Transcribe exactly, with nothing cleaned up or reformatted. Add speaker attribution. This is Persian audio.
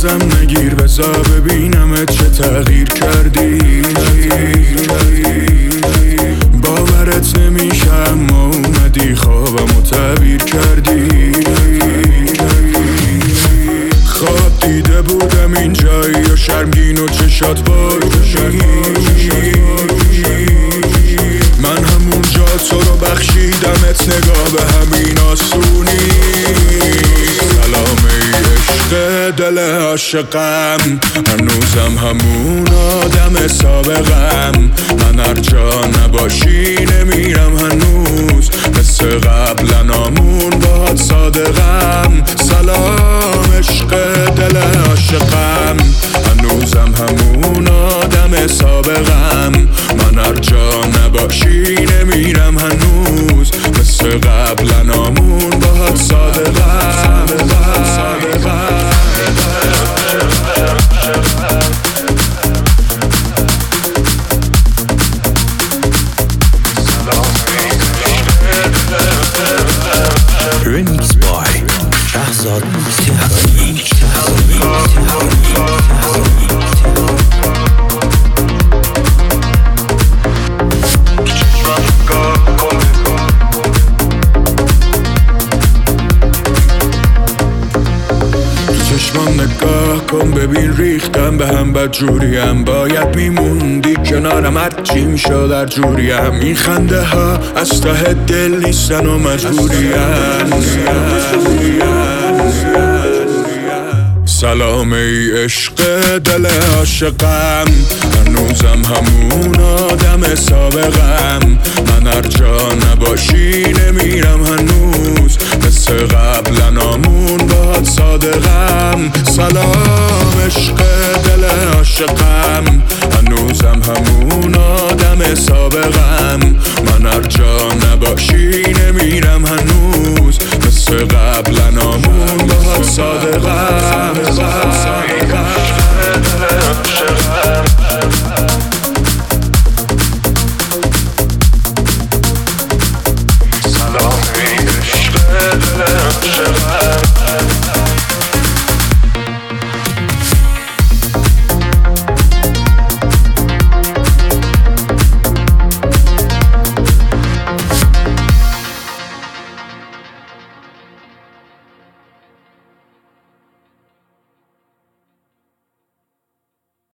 Speaker 1: ازم نگیر بذار ببینمت چه تغییر کردی. باورت نمیشه اما اومدی خوابمو تعبیر کردی. خواب دیده بودم این جایی و شرمگین و چشات باشی. من همون جا تو رو بخشیدمت نگاه به همین آسونی. سلام ای عشق دل عاشقم، هنوزم همون آدم سابقم. من هر جا نباشی نمیرم هنوز، مثل قبلا نامون باهات صادقم. سلام عشق دل عاشقم، هنوزم همون آدم سابقم. من هر جا نباشی نمیرم هنوز، مثل قبلا نامون باهات صادقم.
Speaker 2: Remix by شهزاد تهرانی.
Speaker 1: چشمان نگاه کن ببین ریختم به هم بدجوریم. باید میموندی کنارم هرچی میشد در جوریم. این خنده ها از ته دل نیستن و مجبوریم. سلام ای عشق دل عاشقم، هنوزم همون آدم سابقم. من هر جا نباشی نمیرم هنوز، مثل قبلا نامون باهات صادقم. سلام عشق دل عاشقم، هنوزم همون آدم سابقم. من هر جا نباشی نمیرم هنوز، مثل قبلا نامون باهات صادقم.